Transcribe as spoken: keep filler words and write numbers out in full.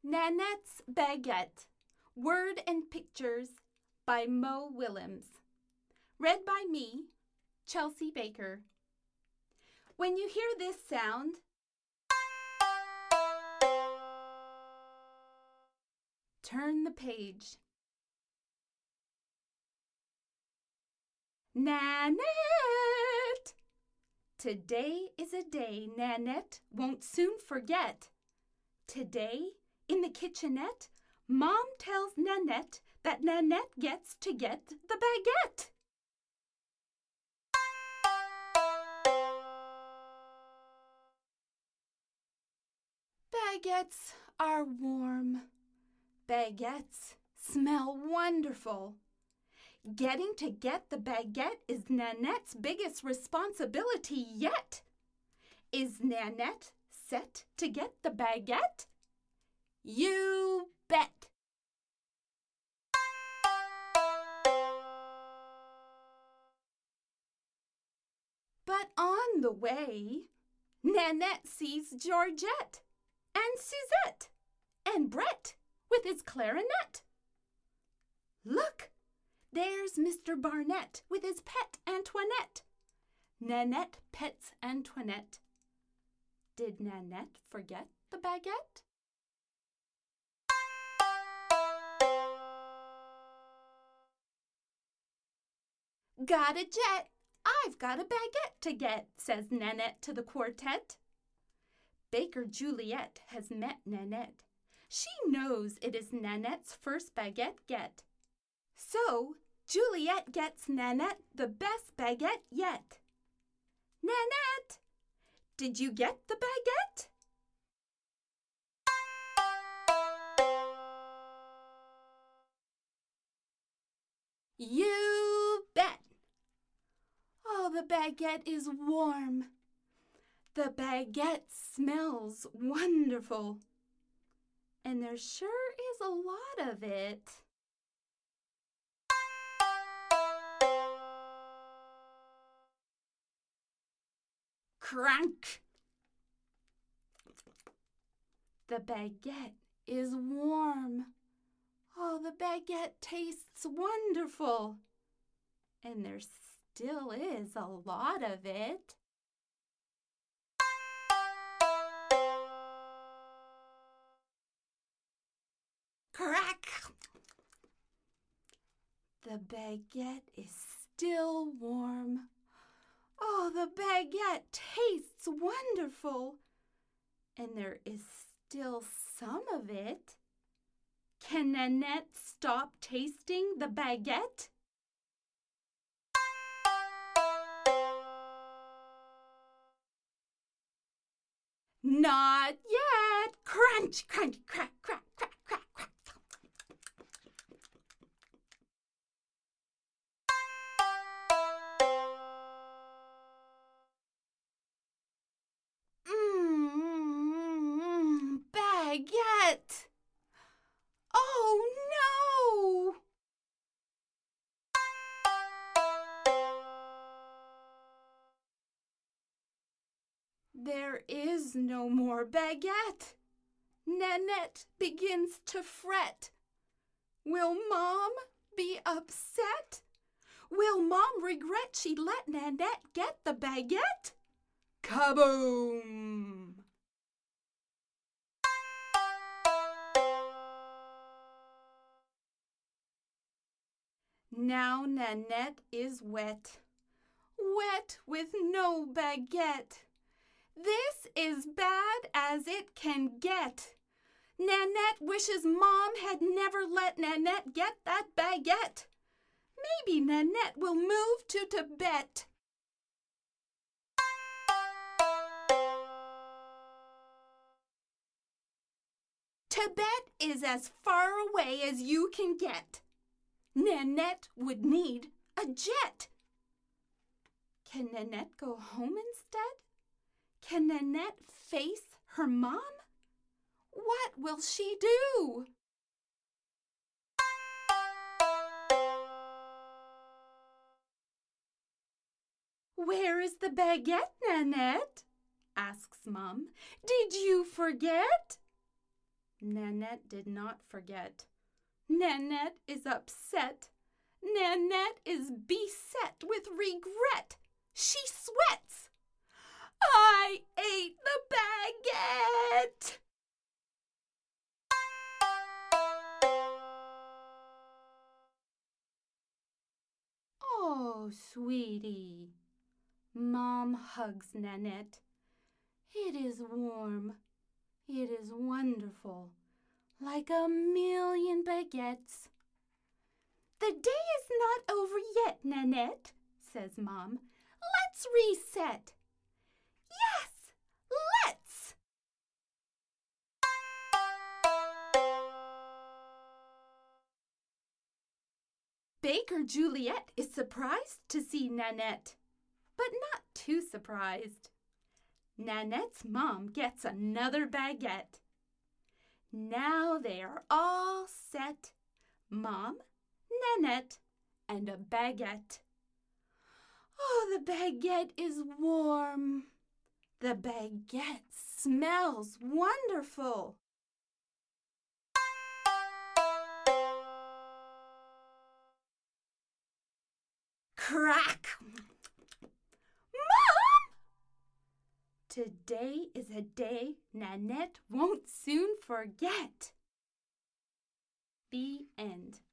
Nanette's Baguette, Word and Pictures by Mo Willems. Read by me, Chelsea Baker. When you hear this sound, turn the page. Nanette! Today is a day Nanette won't soon forget. Today, in the kitchenette, Mom tells Nanette that Nanette gets to get the baguette. Baguettes are warm. Baguettes smell wonderful. Getting to get the baguette is Nanette's biggest responsibility yet. Is Nanette set to get the baguette? You bet! But on the way, Nanette sees Georgette and Suzette and Brett with his clarinet. Look, there's Mister Barnett with his pet Antoinette. Nanette pets Antoinette. Did Nanette forget the baguette? Got a jet, I've got a baguette to get, says Nanette to the quartet. Baker Juliet has met Nanette. She knows it is Nanette's first baguette get. So, Juliet gets Nanette the best baguette yet. Nanette, did you get the baguette? You bet! Oh, the baguette is warm. The baguette smells wonderful. And there sure is a lot of it. Crunch! The baguette is warm. Oh, the baguette tastes wonderful. And there still is a lot of it. Crack! The baguette is still warm. Oh, the baguette tastes wonderful. And there is still some of it. Can Nanette stop tasting the baguette? Not yet. Crunch, crunch, crack, crack, crack, crack, crack. Mmm, baguette. Oh, no! There is no more baguette. Nanette begins to fret. Will Mom be upset? Will Mom regret she let Nanette get the baguette? Kaboom! Now Nanette is wet, wet with no baguette. This is bad as it can get. Nanette wishes Mom had never let Nanette get that baguette. Maybe Nanette will move to Tibet. Tibet is as far away as you can get. Nanette would need a jet. Can Nanette go home instead? Can Nanette face her mom? What will she do? Where is the baguette, Nanette? asks Mom. Did you forget? Nanette did not forget. Nanette is upset. Nanette is beset with regret. She sweats. I ate the baguette! Oh, sweetie. Mom hugs Nanette. It is warm. It is wonderful. Like a million baguettes. The day is not over yet, Nanette, says Mom. Let's reset. Yes, let's! Baker Juliet is surprised to see Nanette, but not too surprised. Nanette's mom gets another baguette. Now they are all set. Mom, Nanette, and a baguette. Oh, the baguette is warm. The baguette smells wonderful. Crack! Mom! Today is a day Nanette won't soon forget. The end.